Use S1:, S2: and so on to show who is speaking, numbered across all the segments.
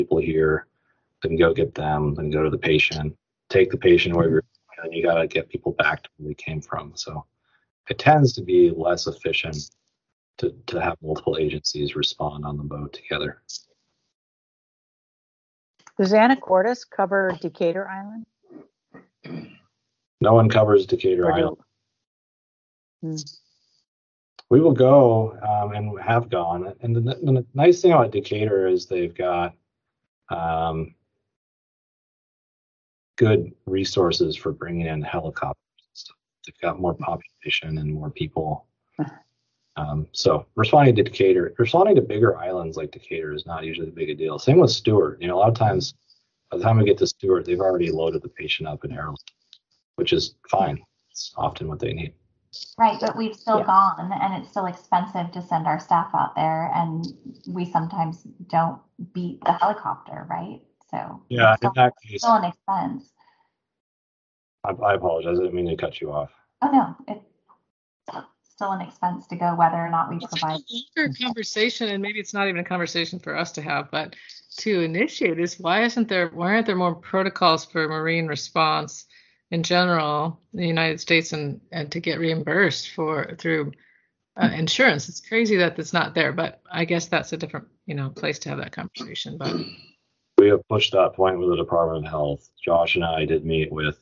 S1: people here, then go get them, then go to the patient, take the patient where you're, and you got to get people back to where they came from. So it tends to be less efficient to have multiple agencies respond on the boat together.
S2: Does Anacortes cover Decatur Island?
S1: No one covers Decatur Island. We will go and have gone. And the nice thing about Decatur is they've got good resources for bringing in helicopters. They've got more population and more people. So responding to bigger islands like Decatur is not usually a big a deal. Same with Stewart. A lot of times, by the time we get to Stewart, they've already loaded the patient up in airlift, which is fine. It's often what they need.
S3: Right, but we've still gone, and it's still expensive to send our staff out there, and we sometimes don't beat the helicopter, right? So
S1: yeah, in that case,
S3: still an expense.
S1: I apologize. I didn't mean to cut you off.
S3: Oh no, it's still an expense to go, whether or not we provide.
S4: It's a conversation, and maybe it's not even a conversation for us to have, but to initiate is why aren't there more protocols for marine response in general in the United States and to get reimbursed through insurance? It's crazy that it's not there, but I guess that's a different place to have that conversation. But
S1: we have pushed that point with the Department of Health. Josh and I did meet with.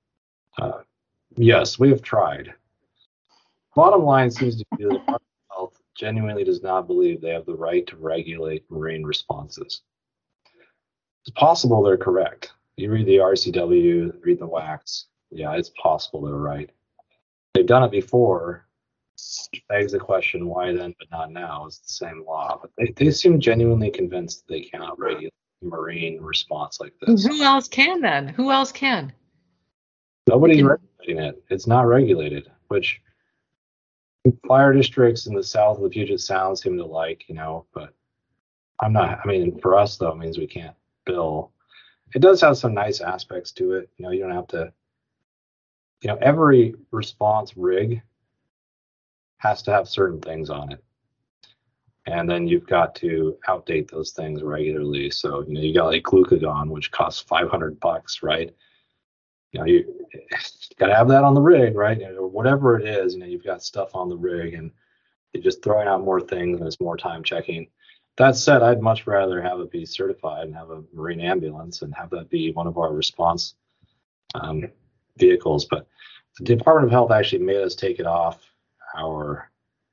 S1: Yes, we have tried. Bottom line seems to be the Department of Health genuinely does not believe they have the right to regulate marine responses. It's possible they're correct. You read the RCW, read the WACs. Yeah, it's possible they're right. They've done it before. Begs the question, why then but not now? It's the same law. But they seem genuinely convinced that they cannot regulate marine response like this.
S4: Who else can then? Who else can?
S1: Nobody's regulating it. It's not regulated, which fire districts in the south of the Puget Sound seem to like, but for us though, it means we can't bill. It does have some nice aspects to it. You don't have to, every response rig has to have certain things on it. And then you've got to outdate those things regularly. So, you got like glucagon, which costs $500, right? You got to have that on the rig, right? Or whatever it is, you've got stuff on the rig and you're just throwing out more things and it's more time checking. That said, I'd much rather have it be certified and have a marine ambulance and have that be one of our response vehicles. But the Department of Health actually made us take it off our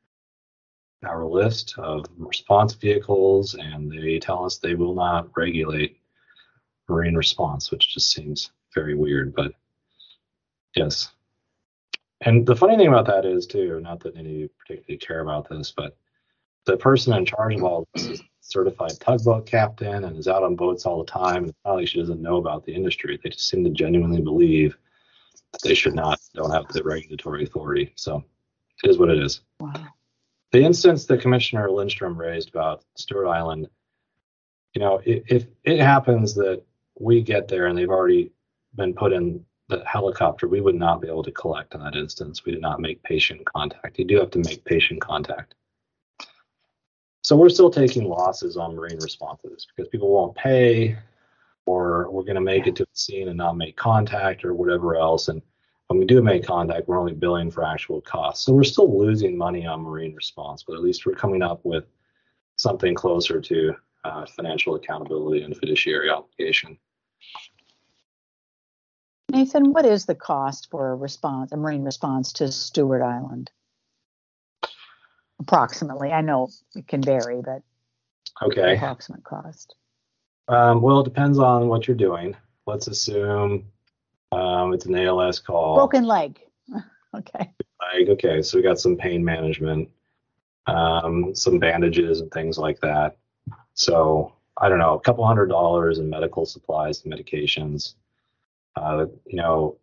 S1: list of response vehicles, and they tell us they will not regulate marine response, which just seems very weird, but yes. And the funny thing about that is too, not that any of you particularly care about this, but the person in charge of all this is a certified tugboat captain and is out on boats all the time. It's not like she doesn't know about the industry. They just seem to genuinely believe that they don't have the regulatory authority. So it is what it is.
S2: Wow.
S1: The instance that Commissioner Lindstrom raised about Stewart Island, if it happens that we get there and they've already been put in the helicopter, we would not be able to collect in that instance. We did not make patient contact. You do have to make patient contact. So we're still taking losses on marine responses because people won't pay, or we're going to make it to the scene and not make contact or whatever else. And when we do make contact, we're only billing for actual costs. So we're still losing money on marine response, but at least we're coming up with something closer to financial accountability and fiduciary obligation.
S2: Nathan, what is the cost for a marine response to Stewart Island? Approximately. I know it can vary, but
S1: okay.
S2: Approximate cost.
S1: Well, it depends on what you're doing. Let's assume it's an ALS call.
S2: Broken leg. Okay.
S1: Okay, so we got some pain management, some bandages and things like that. So I don't know, a couple $100 in medical supplies and medications. $600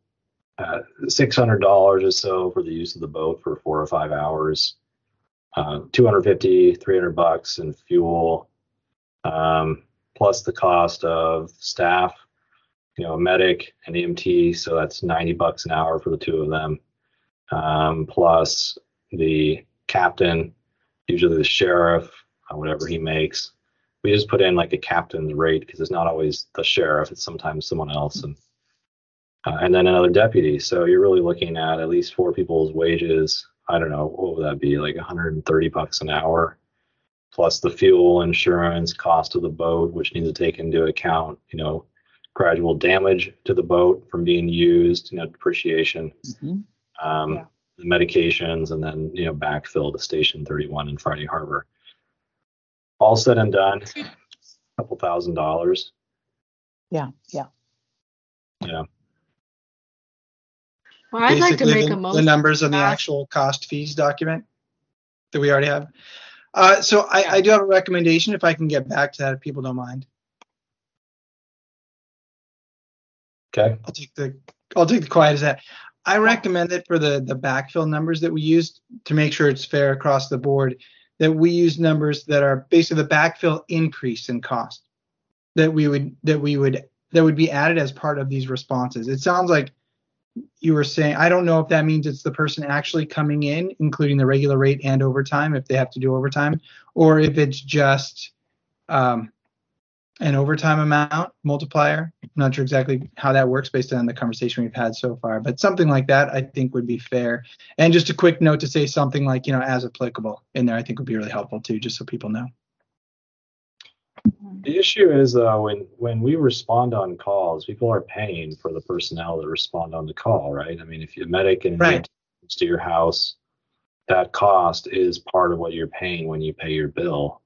S1: or so for the use of the boat for 4 or 5 hours. $250, $300 in fuel, plus the cost of staff, a medic, an EMT, so that's $90 an hour for the two of them, plus the captain, usually the sheriff, whatever he makes, we just put in like a captain's rate because it's not always the sheriff; it's sometimes someone else, and then another deputy. So you're really looking at least 4 people's wages. I don't know, what would that be? Like $130 an hour, plus the fuel, insurance, cost of the boat, which needs to take into account, gradual damage to the boat from being used, depreciation,
S2: Yeah.
S1: the medications, and then, backfill to Station 31 in Friday Harbor. All said and done, a couple $1,000s.
S2: Yeah.
S1: Yeah.
S4: Well, I'd like to
S5: Basically,
S4: make
S5: the
S4: a motion.
S5: numbers on the
S4: to pass-
S5: actual cost fees document that we already have. So I do have a recommendation if I can get back to that, if people don't mind.
S1: Okay.
S5: I'll take the quiet as that. I recommend that for the backfill numbers that we used, to make sure it's fair across the board, that we use numbers that are basically the backfill increase in cost that would be added as part of these responses. It sounds like you were saying, I don't know if that means it's the person actually coming in, including the regular rate and overtime, if they have to do overtime, or if it's just an overtime amount multiplier. I'm not sure exactly how that works based on the conversation we've had so far, but something like that I think would be fair. And just a quick note to say something like, as applicable in there, I think would be really helpful too, just so people know.
S1: The issue is, when we respond on calls, people are paying for the personnel that respond on the call, right? I mean, if you're a medic and
S5: Right.
S1: to your house, that cost is part of what you're paying when you pay your bill.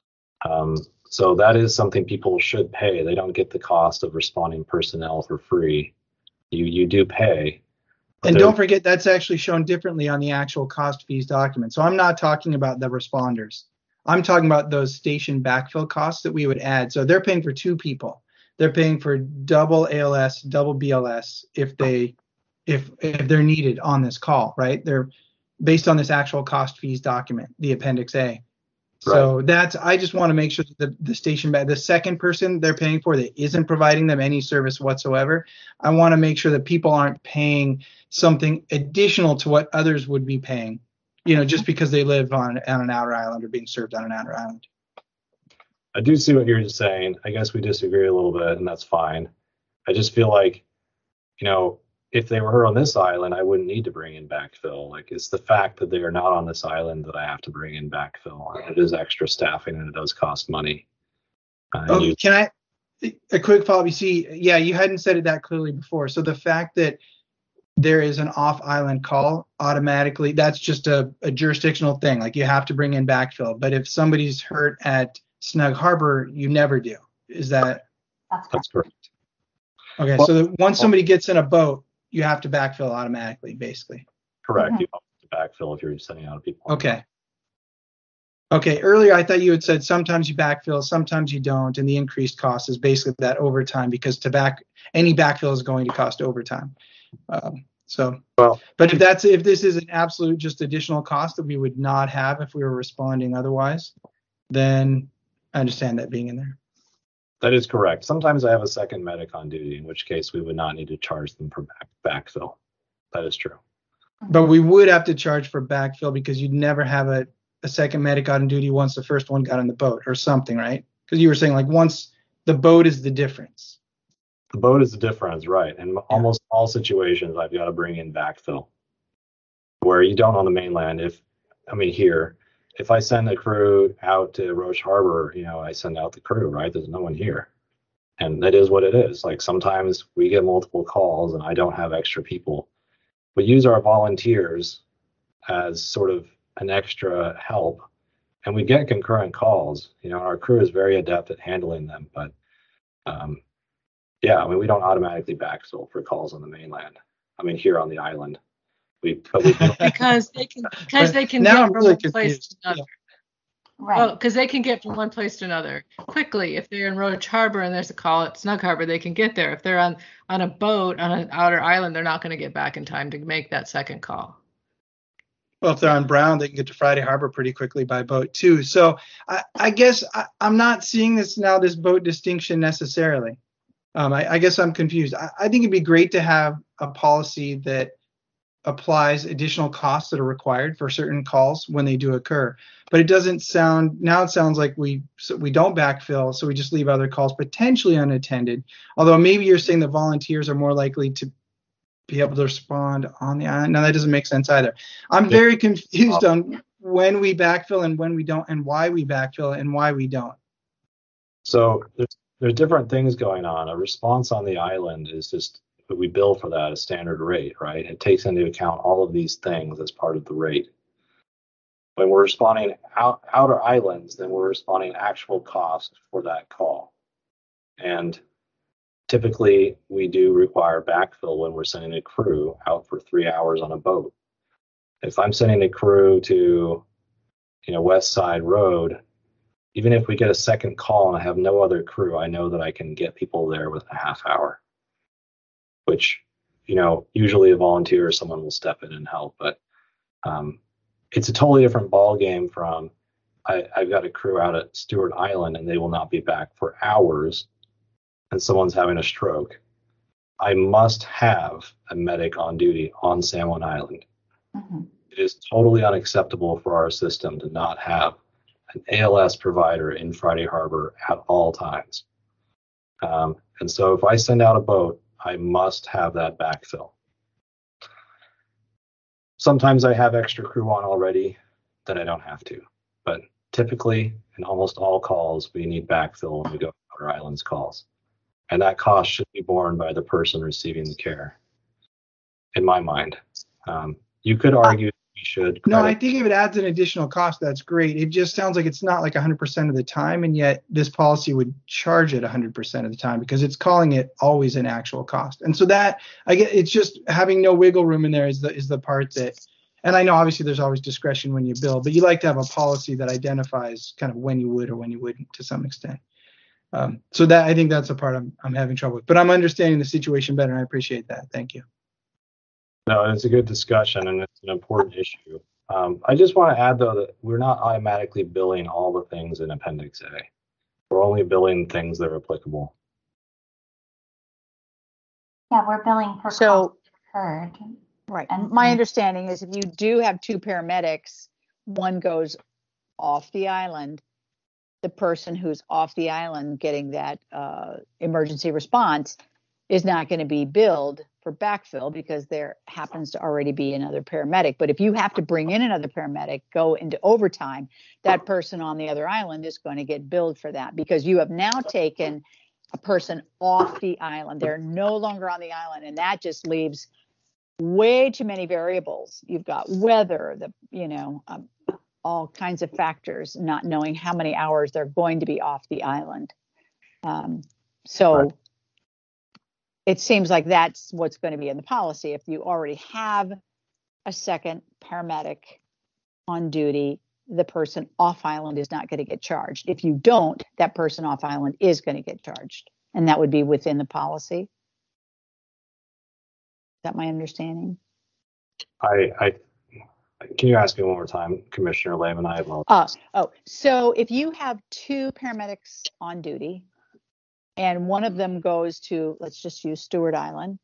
S1: So that is something people should pay. They don't get the cost of responding personnel for free. You do pay.
S5: And don't forget, that's actually shown differently on the actual cost fees document. So I'm not talking about the responders. I'm talking about those station backfill costs that we would add. So they're paying for 2 people. They're paying for double ALS, double BLS if they're needed on this call, right? They're based on this actual cost fees document, the Appendix A. So I just want to make sure that the station the second person they're paying for that isn't providing them any service whatsoever, I want to make sure that people aren't paying something additional to what others would be paying, just because they live on an outer island or being served on an outer island.
S1: I do see what you're saying. I guess we disagree a little bit, and that's fine. I just feel like, if they were on this island, I wouldn't need to bring in backfill. Like, it's the fact that they are not on this island that I have to bring in backfill. It is extra staffing, and it does cost money.
S5: Can I, a quick follow-up? You see, you hadn't said it that clearly before. So the fact that there is an off-island call automatically, that's just a jurisdictional thing. Like, you have to bring in backfill. But if somebody's hurt at Snug Harbor, you never do. Is that?
S1: That's correct.
S5: Okay, so that once somebody gets in a boat, you have to backfill automatically, basically.
S1: Correct.
S3: Mhm.
S1: You don't have to backfill if you're sending out people.
S5: Okay. Earlier I thought you had said sometimes you backfill, sometimes you don't, and the increased cost is basically that overtime, because any backfill is going to cost overtime. But if this is an absolute just additional cost that we would not have if we were responding otherwise, then I understand that being in there.
S1: That is correct. Sometimes I have a second medic on duty, in which case we would not need to charge them for backfill. That is true.
S5: But we would have to charge for backfill because you'd never have a second medic on duty once the first one got on the boat or something, right? Because you were saying like once the boat is the difference.
S1: The boat is the difference, right? In almost all situations, I've got to bring in backfill. Where you don't on the mainland, here, if I send a crew out to Roche Harbor, I send out the crew, right? There's no one here. And that is what it is. Like, sometimes we get multiple calls and I don't have extra people. We use our volunteers as sort of an extra help, and we get concurrent calls. Our crew is very adept at handling them, but we don't automatically backfill for calls on the mainland. Here on the island.
S4: because they can
S5: Now
S4: get
S5: I'm
S4: from
S5: really
S4: one place to another.
S3: Right.
S4: Well, because they can get from one place to another quickly. If they're in Roche Harbor and there's a call at Snug Harbor, they can get there. If they're on a boat on an outer island, they're not going to get back in time to make that second call.
S5: Well, if they're on Brown, they can get to Friday Harbor pretty quickly by boat too. So I guess I'm not seeing this boat distinction necessarily. I guess I'm confused. I think it'd be great to have a policy that applies additional costs that are required for certain calls when they do occur. But it doesn't sound, now it sounds like we don't backfill, so we just leave other calls potentially unattended. Although maybe you're saying the volunteers are more likely to be able to respond on the island. No, that doesn't make sense either. I'm very confused on when we backfill and when we don't, and why we backfill and why we don't.
S1: So there's different things going on. A response on the island is just, we bill for that a standard rate, right? It takes into account all of these things as part of the rate. When we're responding outer islands, then we're responding actual cost for that call. And typically we do require backfill when we're sending a crew out for 3 hours on a boat. If I'm sending a crew to, West Side Road, even if we get a second call and I have no other crew, I know that I can get people there within a half hour, which, usually a volunteer or someone will step in and help. But it's a totally different ball game from I've got a crew out at Stewart Island and they will not be back for hours and someone's having a stroke. I must have a medic on duty on San Juan Island.
S3: Mm-hmm.
S1: It is totally unacceptable for our system to not have an ALS provider in Friday Harbor at all times. And so if I send out a boat, I must have that backfill. Sometimes I have extra crew on already that I don't have to, but typically in almost all calls, we need backfill when we go to Outer Islands calls. And that cost should be borne by the person receiving the care, in my mind. You could argue we should.
S5: No, I think if it adds an additional cost, that's great. It just sounds like it's not like 100% of the time, and yet this policy would charge it 100% of the time because it's calling it always an actual cost. And so that, I get, it's just having no wiggle room in there is the part that, and I know obviously there's always discretion when you bill, but you like to have a policy that identifies kind of when you would or when you wouldn't to some extent. So that, I think that's the part I'm having trouble with, but I'm understanding the situation better and I appreciate that. Thank you.
S1: No, it's a good discussion and it's an important issue. I just want to add, though, that we're not automatically billing all the things in Appendix A. We're only billing things that are applicable.
S3: Yeah, we're billing per
S2: So-
S3: cost incurred.
S2: Right.
S3: And-
S2: My understanding is if you do have two paramedics, one goes off the island, the person who's off the island getting that emergency response is not going to be billed for backfill because there happens to already be another paramedic. But if you have to bring in another paramedic, go into overtime, that person on the other island is going to get billed for that because you have now taken a person off the island. They're no longer on the island, and that just leaves way too many variables. You've got weather, all kinds of factors, not knowing how many hours they're going to be off the island. So
S1: Right.
S2: It seems like that's what's going to be in the policy. If you already have a second paramedic on duty, the person off island is not going to get charged. If you don't, that person off island is going to get charged. And that would be within the policy. Is that my understanding?
S1: Can you ask me one more time, Commissioner Lehman? I apologize.
S2: So if you have two paramedics on duty and one of them goes to, let's just use Stewart Island,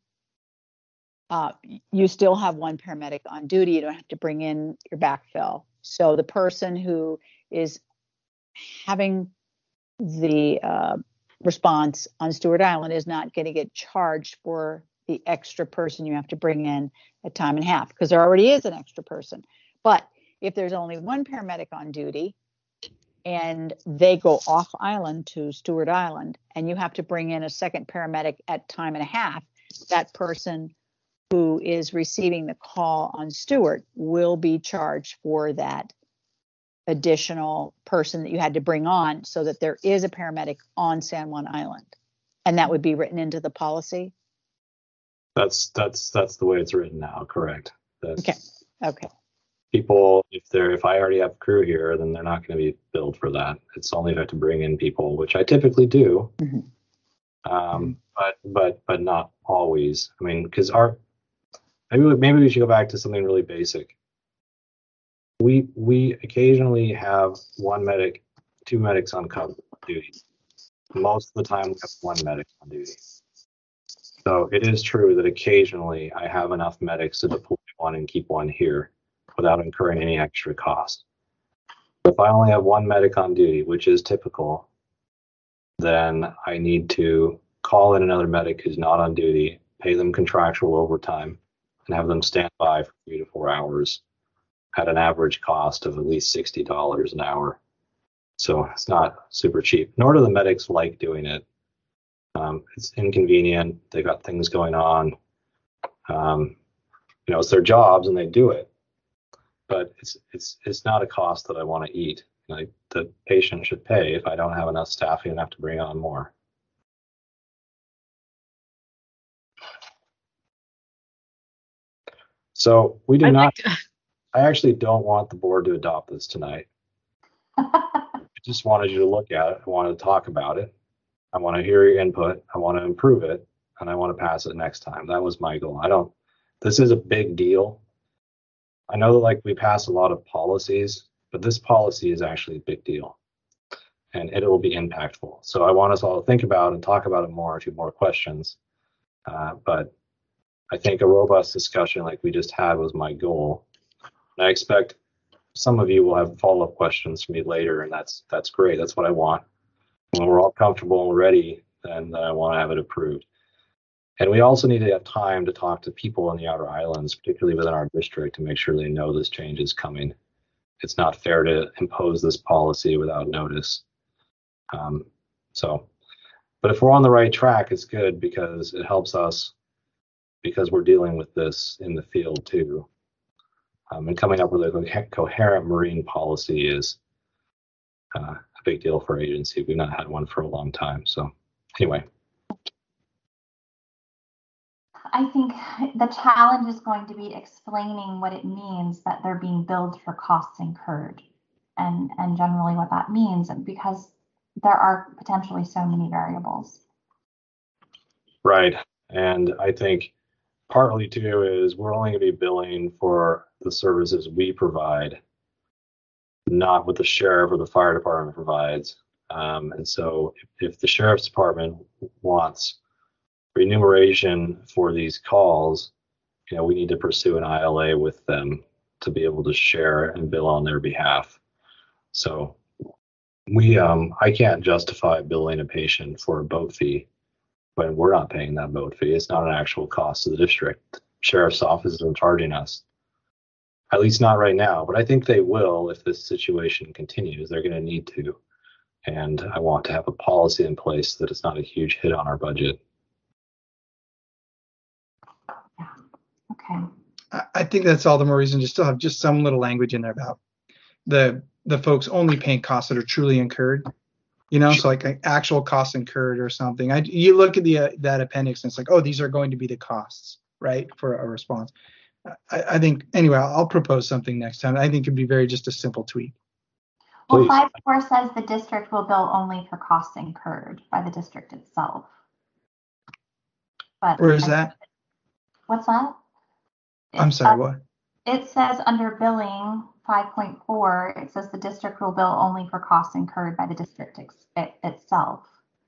S2: you still have one paramedic on duty. You don't have to bring in your backfill. So the person who is having the response on Stewart Island is not going to get charged for the extra person you have to bring in at time and a half because there already is an extra person. But if there's only one paramedic on duty and they go off island to Stewart Island and you have to bring in a second paramedic at time and a half, that person who is receiving the call on Stewart will be charged for that additional person that you had to bring on so that there is a paramedic on San Juan Island. And that would be written into the policy?
S1: That's the way it's written now, correct?
S2: Okay.
S1: People, if I already have crew here, then they're not going to be billed for that. It's only if I have to bring in people, which I typically do.
S2: Mm-hmm.
S1: But not always. I mean, because maybe we should go back to something really basic. We occasionally have one medic, two medics on cover duty. Most of the time, we have one medic on duty. So it is true that occasionally I have enough medics to deploy one and keep one here without incurring any extra cost. If I only have one medic on duty, which is typical, then I need to call in another medic who's not on duty, pay them contractual overtime, and have them stand by for 3 to 4 hours at an average cost of at least $60 an hour. So it's not super cheap, nor do the medics like doing it. It's inconvenient. They got things going on. It's their jobs and they do it, but it's not a cost that I want to eat. Like, the patient should pay if I don't have enough staffing and have to bring on more. So we do not. I actually don't want the board to adopt this tonight. I just wanted you to look at it. I wanted to talk about it. I want to hear your input. I want to improve it, and I want to pass it next time. That was my goal. This is a big deal. I know that, like, we pass a lot of policies, but this policy is actually a big deal, and it will be impactful. So I want us all to think about and talk about it more if you have more questions. But I think a robust discussion like we just had was my goal. And I expect some of you will have follow-up questions for me later, and that's great. That's what I want. When we're all comfortable and ready, then I want to have it approved. And we also need to have time to talk to people in the outer islands, particularly within our district, to make sure they know this change is coming. It's not fair to impose this policy without notice. But if we're on the right track, it's good because it helps us, because we're dealing with this in the field too. And coming up with a coherent marine policy is a big deal for our agency. We've not had one for a long time. So anyway.
S3: I think the challenge is going to be explaining what it means that they're being billed for costs incurred, and generally what that means, because there are potentially so many variables.
S1: Right. And I think partly too is we're only going to be billing for the services we provide, not what the sheriff or the fire department provides. And so if the sheriff's department wants remuneration for these calls, we need to pursue an ILA with them to be able to share and bill on their behalf. So I can't justify billing a patient for a boat fee when we're not paying that boat fee. It's not an actual cost to the district. Sheriff's office isn't charging us, at least not right now, but I think they will if this situation continues. They're going to need to. And I want to have a policy in place that it's not a huge hit on our budget.
S3: Okay.
S5: I think that's all the more reason to still have just some little language in there about the folks only paying costs that are truly incurred. So like actual costs incurred or something. You look at that appendix and it's like, oh, these are going to be the costs, right, for a response. I think, anyway, I'll propose something next time. I think it'd be just a simple tweak.
S3: Well, 5.4 says the district will bill only for costs incurred by the district itself. But
S5: where is that?
S3: What's that?
S5: I'm sorry, what?
S3: It says under billing 5.4, it says the district will bill only for costs incurred by the district itself.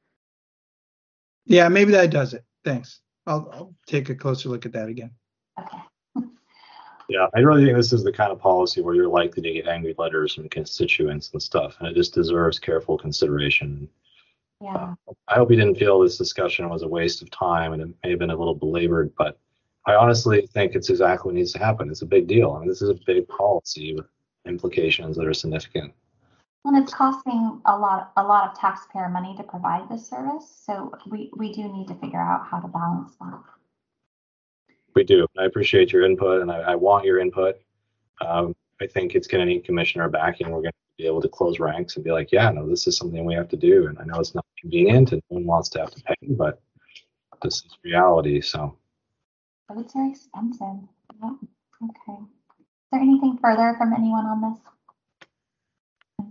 S5: Yeah, maybe that does it. Thanks. I'll take a closer look at that again.
S3: Okay.
S1: Yeah, I really think this is the kind of policy where you're likely to get angry letters from constituents and stuff, and it just deserves careful consideration.
S3: Yeah.
S1: I hope you didn't feel this discussion was a waste of time, and it may have been a little belabored, but I honestly think it's exactly what needs to happen. It's a big deal. I mean, this is a big policy with implications that are significant.
S3: Well, it's costing a lot of taxpayer money to provide this service, so we do need to figure out how to balance that.
S1: We do. I appreciate your input, and I want your input. I think it's going to need commissioner backing. We're going to be able to close ranks and be like, yeah, no, this is something we have to do. And I know it's not convenient and no one wants to have to pay, but this is reality. So.
S3: But it's very expensive. Yeah. Okay. Is there anything further from anyone on this?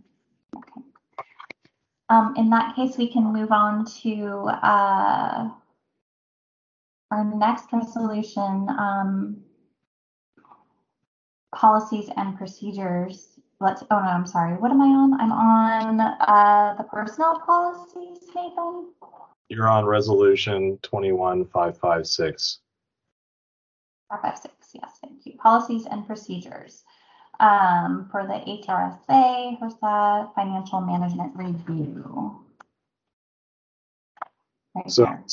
S3: Okay. In that case, we can move on to our next resolution, policies and procedures. I'm sorry. What am I on? I'm on the personnel policies, Nathan. You're
S1: on resolution 21556.
S3: 556. Yes, thank you. Policies and procedures. For the HRSA, HRSA Financial Management Review. Right
S1: So,
S3: there.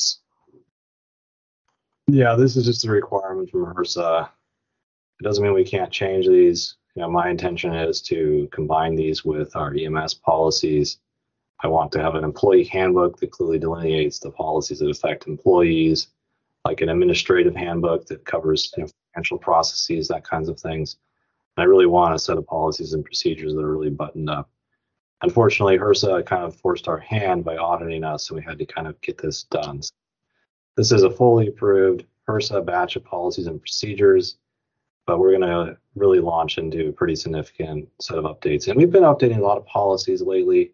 S1: yeah, this is just a requirement from HRSA. It doesn't mean we can't change these. My intention is to combine these with our EMS policies. I want to have an employee handbook that clearly delineates the policies that affect employees, like an administrative handbook that covers financial processes, that kinds of things. And I really want a set of policies and procedures that are really buttoned up. Unfortunately, HRSA kind of forced our hand by auditing us, so we had to kind of get this done. So this is a fully approved HRSA batch of policies and procedures, but we're going to really launch into a pretty significant set of updates. And we've been updating a lot of policies lately.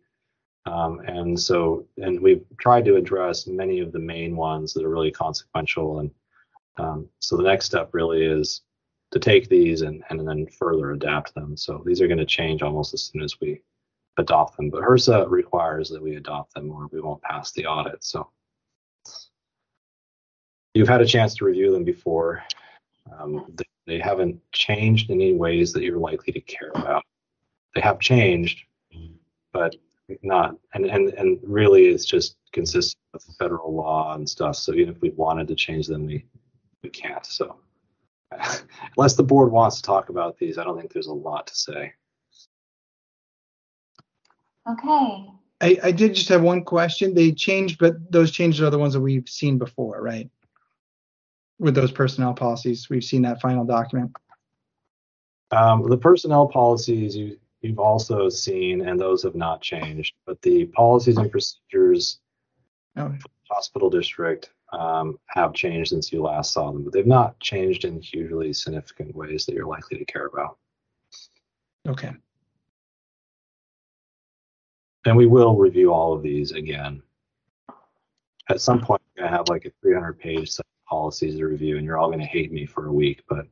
S1: And we've tried to address many of the main ones that are really consequential. And so the next step really is to take these and then further adapt them. So these are going to change almost as soon as we adopt them. But HRSA requires that we adopt them or we won't pass the audit. So you've had a chance to review them before. They haven't changed in any ways that you're likely to care about. They have changed, but not, and really it's just consistent with federal law and stuff. So even if we wanted to change them, we can't. So unless the board wants to talk about these, I don't think there's a lot to say.
S3: Okay.
S5: I did just have one question. They changed, but those changes are the ones that we've seen before, right? With those personnel policies, we've seen that final document.
S1: The personnel policies you've also seen, and those have not changed. But the policies and procedures for the hospital district have changed since you last saw them, but they've not changed in hugely significant ways that you're likely to care about.
S5: Okay.
S1: And we will review all of these again. At some point, we're going to have like a 300-page set of policies to review, and you're all going to hate me for a week. But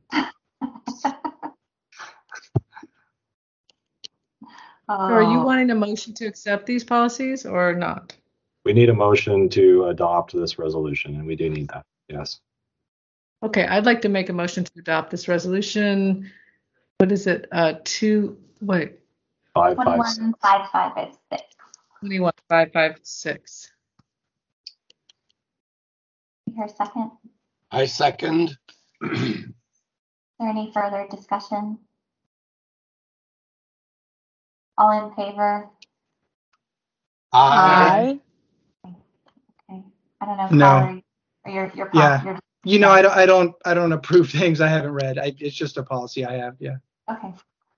S4: So are you wanting a motion to accept these policies or not?
S1: we need a motion to adopt this resolution, and we do need that. Yes.
S4: Okay, I'd like to make a motion to adopt this resolution. What is it?
S3: 21556.
S4: 21556.
S3: Here a second.
S6: I second.
S3: Is there any further discussion? All in favor?
S6: Aye.
S3: Okay. I don't know.
S5: No.
S3: Tyler, or your
S5: Yeah. I don't approve things I haven't read. It's just a policy I have. Yeah.
S3: Okay.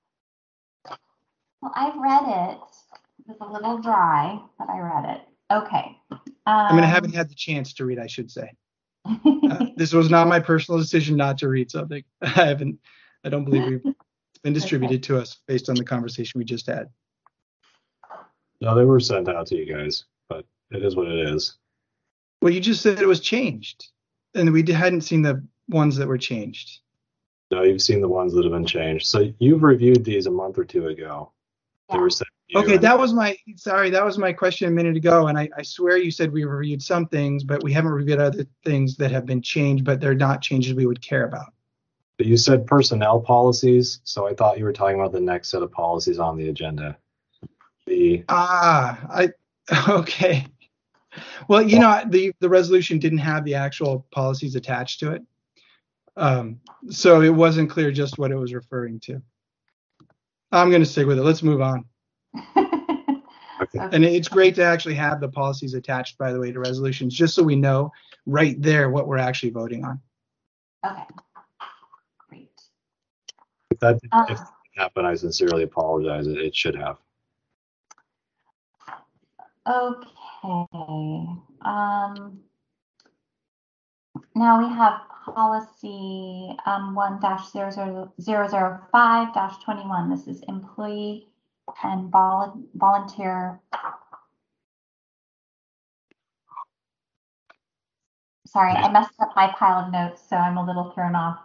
S3: Well, I've read it. It was a little dry, but I read it. Okay.
S5: I mean, I haven't had the chance to read, I should say. This was not my personal decision not to read something. I don't believe it's been distributed to us based on the conversation we just had.
S1: No, they were sent out to you guys, but it is what it is.
S5: Well, you just said it was changed, and we hadn't seen the ones that were changed.
S1: No, you've seen the ones that have been changed. So you've reviewed these a month or two ago. They were sent to you.
S5: Okay, that was my question a minute ago, and I swear you said we reviewed some things, but we haven't reviewed other things that have been changed, but they're not changes we would care about.
S1: But you said personnel policies, so I thought you were talking about the next set of policies on the agenda.
S5: Okay. Well, the resolution didn't have the actual policies attached to it, so it wasn't clear just what it was referring to. I'm going to stick with it. Let's move on.
S1: Okay.
S5: And it's great to actually have the policies attached, by the way, to resolutions, just so we know right there what we're actually voting on.
S3: Okay. Great.
S1: If that didn't happen, I sincerely apologize. It should have.
S3: Okay. Now we have policy 1-0005-21. This is employee and volunteer. Sorry, I messed up my pile of notes, so I'm a little thrown off.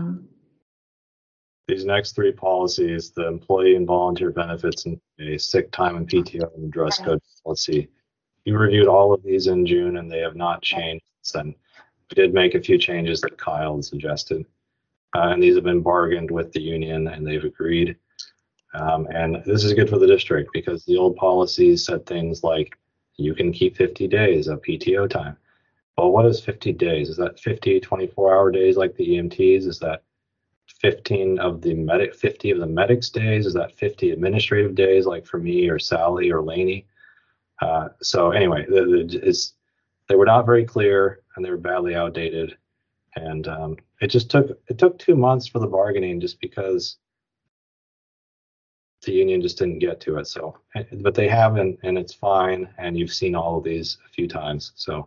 S1: These next three policies, the employee and volunteer benefits and sick time and PTO and dress code policy. You reviewed all of these in June and they have not changed since then. We did make a few changes that Kyle suggested. and these have been bargained with the union, and they've agreed. And this is good for the district because the old policies said things like you can keep 50 days of PTO time. Well, what is 50 days? Is that 50 24-hour days like the EMTs? Is that 50 of the medics days? Is that 50 administrative days like for me or Sally or Laney? So anyway, they were not very clear and they were badly outdated. And it took 2 months for the bargaining just because the union just didn't get to it. So, but they haven't, and it's fine. And you've seen all of these a few times. So.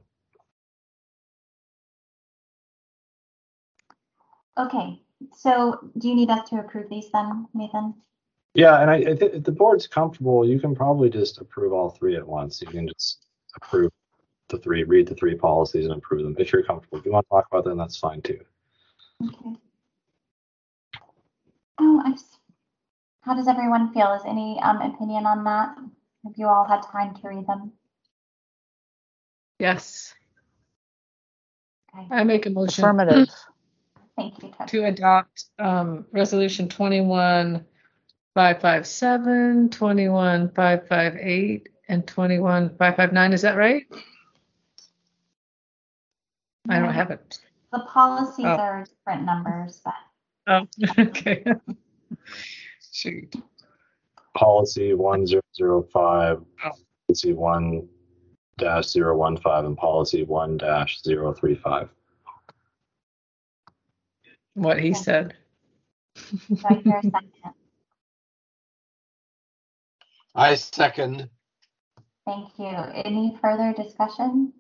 S3: Okay, so do you need us to approve these then, Nathan?
S1: Yeah, and I think if the board's comfortable, you can probably just approve all three at once. You can just approve read the three policies and approve them if you're comfortable. If you want to talk about them, that's fine too.
S3: Okay. Oh, how does everyone feel? Is any opinion on that? Have you all had time to read them?
S4: Yes.
S3: Okay.
S4: I make a motion
S2: Affirmative.
S3: Thank you, Ted.
S4: to adopt resolution 21557, 21558, and 21559. Is that right? I don't have it.
S3: The policies are different numbers, but
S4: Oh, okay. Shoot.
S1: Policy 1005, policy 1-015, and policy 1-035.
S4: What he said.
S3: do I hear a second?
S6: I second.
S3: Thank you. Any further discussion?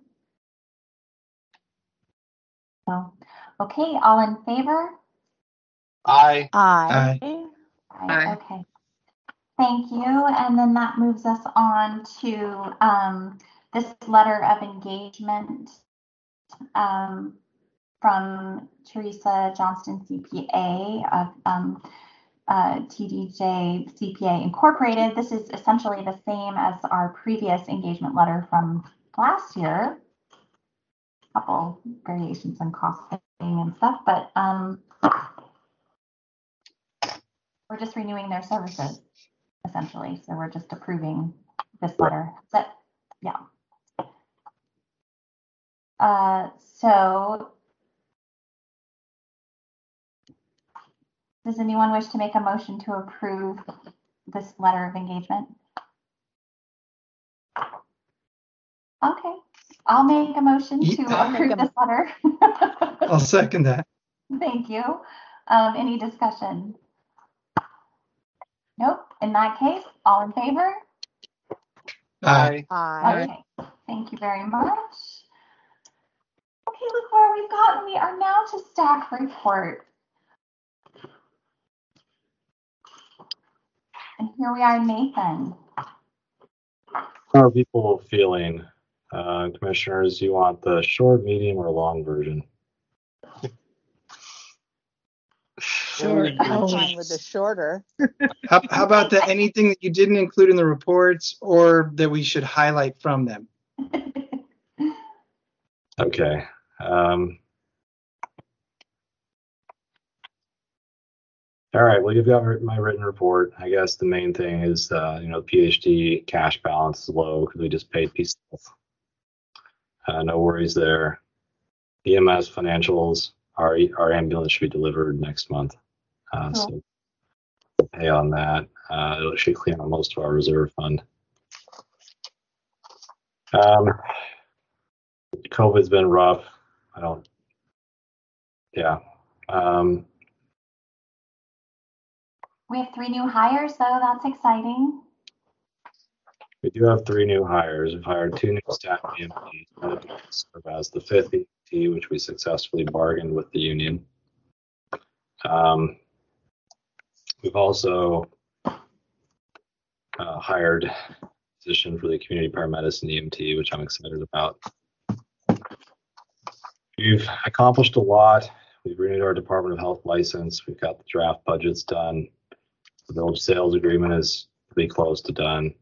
S3: No. Okay, all in favor?
S6: Aye.
S2: Aye.
S3: Aye. Okay. Thank you. And then that moves us on to this letter of engagement from Teresa Johnston CPA of TDJ CPA Incorporated. This is essentially the same as our previous engagement letter from last year. A couple variations in costing and stuff, but we're just renewing their services essentially. So we're just approving this letter. But yeah. So does anyone wish to make a motion to approve this letter of engagement? Okay, I'll make a motion to approve this letter.
S5: I'll second that.
S3: Thank you. Any discussion? Nope. In that case, all in favor?
S6: Aye.
S2: Aye.
S3: Okay. Thank you very much. Okay, look where we've gotten. We are now to staff report. And here we are, Nathan.
S1: How are people feeling? Commissioners, you want the short, medium, or long version?
S4: Sure.
S2: I'm fine with the shorter.
S5: How about anything that you didn't include in the reports or that we should highlight from them?
S1: Okay. All right. Well, you've got my written report. I guess the main thing is, the PhD cash balance is low because we just paid Peace Health. No worries there. EMS financials, our ambulance should be delivered next month. So we'll pay on that. It should clean out most of our reserve fund. COVID's been rough.
S3: We have 3 new hires, so that's exciting.
S1: We do have 3 new hires. We've hired 2 new staff EMTs, one of them to serve as the 5th EMT, which we successfully bargained with the union. We've also hired a position for the community paramedicine EMT, which I'm excited about. We've accomplished a lot. We've renewed our Department of Health license. We've got the draft budgets done. The village sales agreement is pretty close to done.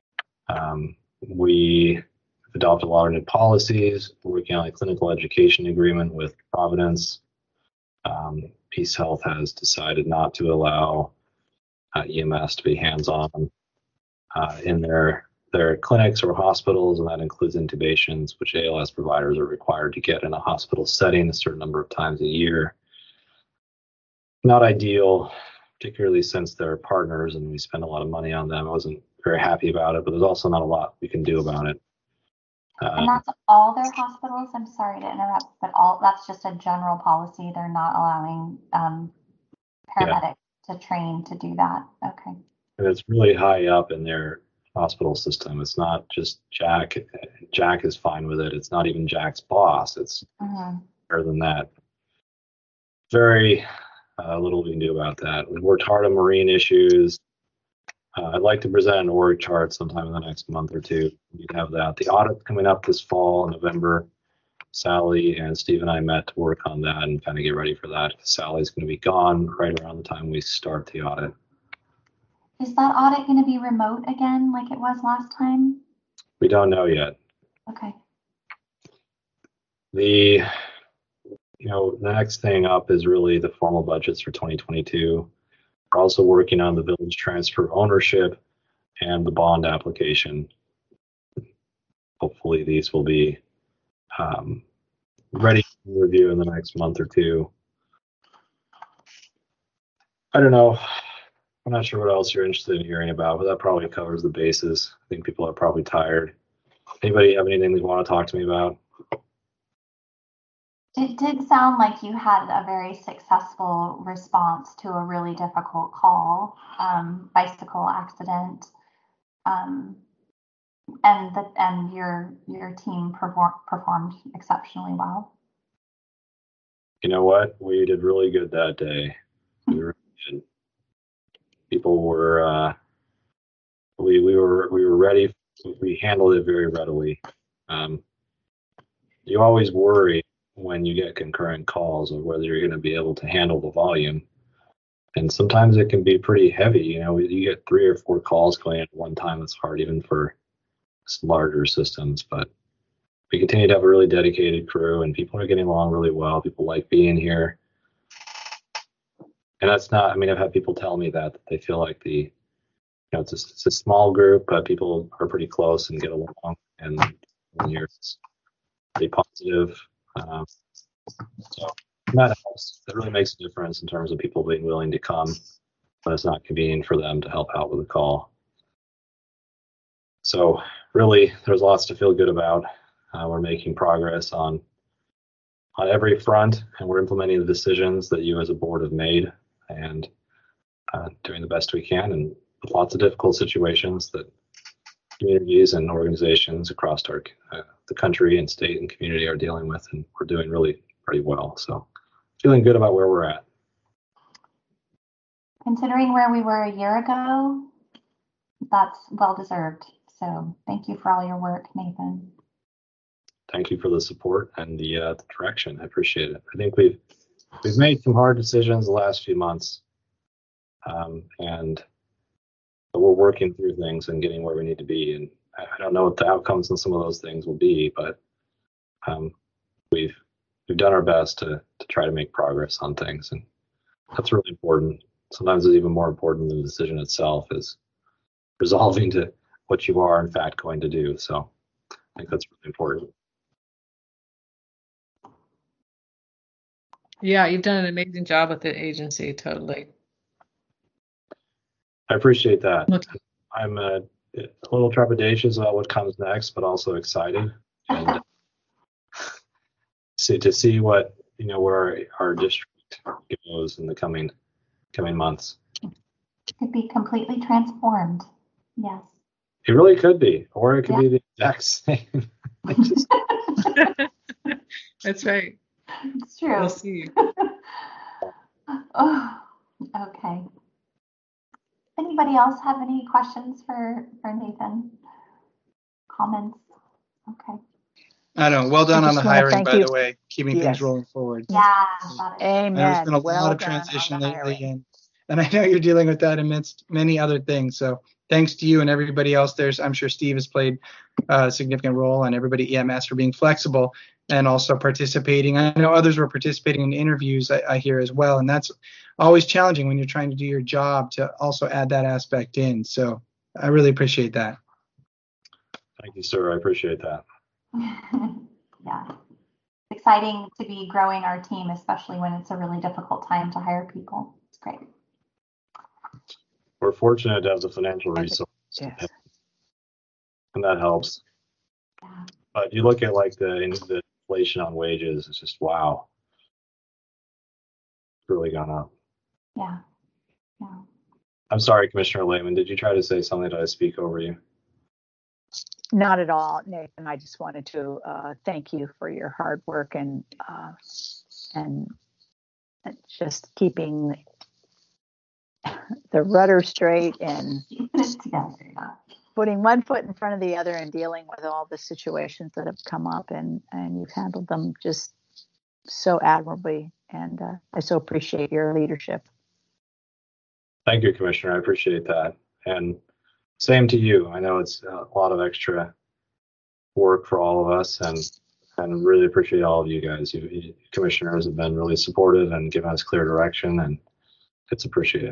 S1: We adopted a lot of new policies. We're working on a clinical education agreement with Providence. Peace Health has decided not to allow EMS to be hands-on in their clinics or hospitals, and that includes intubations, which ALS providers are required to get in a hospital setting a certain number of times a year. Not ideal, particularly since they're partners and we spend a lot of money on them. I wasn't very happy about it, but there's also not a lot we can do about it.
S3: And that's all their hospitals? I'm sorry to interrupt, but that's just a general policy. They're not allowing paramedics to train to do that. Okay.
S1: And it's really high up in their hospital system. It's not just Jack. Jack is fine with it. It's not even Jack's boss. It's better than that. Very little we can do about that. We've worked hard on marine issues. I'd like to present an org chart sometime in the next month or two. We can have that. The audit's coming up this fall in November. Sally and Steve and I met to work on that and kind of get ready for that. Sally's going to be gone right around the time we start the audit.
S3: Is that audit going to be remote again like it was last time?
S1: We don't know yet.
S3: Okay.
S1: The next thing up is really the formal budgets for 2022. We're also working on the village transfer ownership and the bond application. Hopefully these will be ready for review in the next month or two. I don't know. I'm not sure what else you're interested in hearing about, but that probably covers the bases. I think people are probably tired. Anybody have anything they want to talk to me about?
S3: It did sound like you had a very successful response to a really difficult call, bicycle accident, and your team performed exceptionally well.
S1: You know what? We did really good that day. We were good. People were we were ready. We handled it very readily. You always worry when you get concurrent calls of whether you're going to be able to handle the volume. And sometimes it can be pretty heavy. You get 3 or 4 calls going at one time. It's hard even for larger systems, but we continue to have a really dedicated crew and people are getting along really well. People like being here. And that's not, I've had people tell me that they feel like it's a small group, but people are pretty close and get along, and you're pretty positive. So that helps. That really makes a difference in terms of people being willing to come when it's not convenient for them to help out with a call. So really, there's lots to feel good about. We're making progress on every front, and we're implementing the decisions that you as a board have made, and doing the best we can, and lots of difficult situations that communities and organizations across the country and state and community are dealing with, and we're doing really pretty well. So feeling good about where we're at.
S3: Considering where we were a year ago, that's well deserved. So thank you for all your work, Nathan.
S1: Thank you for the support and the direction. I appreciate it. I think we've made some hard decisions the last few months, and we're working through things and getting where we need to be. And I don't know what the outcomes in some of those things will be, but we've done our best to try to make progress on things, and that's really important. Sometimes it's even more important than the decision itself, is resolving to what you are in fact going to do. So I think that's really important.
S4: Yeah, you've done an amazing job with the agency, totally.
S1: I appreciate that.
S4: Okay.
S1: I'm a little trepidatious about what comes next, but also excited, and to see what where our district goes in the coming months.
S3: It could be completely transformed. Yes.
S1: It really could be, or it could be the exact same.
S4: That's right.
S3: It's true.
S4: We'll see.
S3: Oh, okay. Anybody else have any questions for Nathan? Comments? Okay.
S5: I don't know. Well done on the hiring, by
S2: you.
S5: the way, keeping things rolling forward.
S3: Yeah.
S2: Amen.
S5: There's been a
S2: well
S5: lot of
S2: done on
S5: transition
S2: the
S5: lately,
S2: hiring.
S5: and I know you're dealing with that amidst many other things. So thanks to you and everybody else. I'm sure Steve has played a significant role, and everybody EMS for being flexible and also participating. I know others were participating in interviews, I hear as well. And that's always challenging when you're trying to do your job to also add that aspect in. So I really appreciate that.
S1: Thank you, sir. I appreciate that.
S3: Yeah. It's exciting to be growing our team, especially when it's a really difficult time to hire people. It's great.
S1: We're fortunate to have the financial resources,
S2: Yes.
S1: and that helps.
S3: Yeah.
S1: But you look at like the inflation on wages, it's just wow. It's really gone up.
S3: Yeah. Yeah.
S1: I'm sorry, Commissioner Lehman. Did you try to say something? Did I speak over you?
S2: Not at all, Nathan. I just wanted to thank you for your hard work and just keeping the rudder straight and putting one foot in front of the other and dealing with all the situations that have come up, and you've handled them just so admirably, and I so appreciate your leadership.
S1: Thank you, Commissioner. I appreciate that. And same to you. I know it's a lot of extra work for all of us, and really appreciate all of you guys. You commissioners have been really supportive and given us clear direction, and it's appreciated.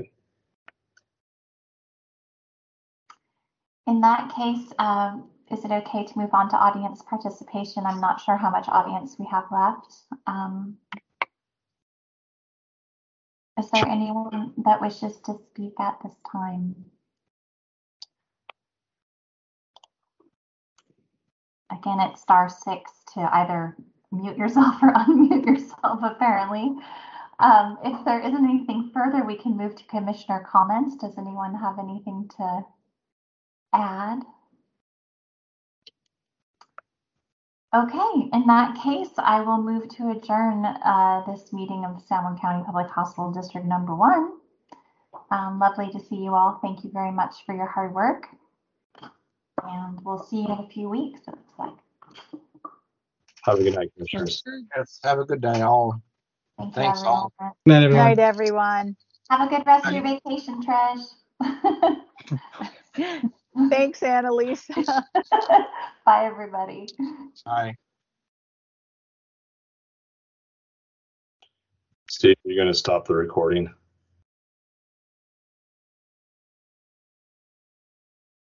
S3: In that case, is it okay to move on to audience participation? I'm not sure how much audience we have left. Is there anyone that wishes to speak at this time? Again, it's *6 to either mute yourself or unmute yourself, apparently. If there isn't anything further, we can move to commissioner comments. Does anyone have anything to add? Okay, in that case, I will move to adjourn this meeting of the San Juan County Public Hospital District Number 1. Lovely to see you all. Thank you very much for your hard work. And we'll see you in a few weeks, it looks like.
S1: Have a good night, Commissioners.
S6: Yes, have a good day, all.
S3: Thank
S6: Thanks,
S3: you,
S6: all.
S3: everyone.
S5: Good night,
S2: Good
S5: everyone.
S2: night, everyone.
S3: Have a good rest of your vacation, Trish.
S2: Thanks, Annalise.
S3: Bye, everybody.
S6: Bye.
S1: Steve, you're going to stop the recording.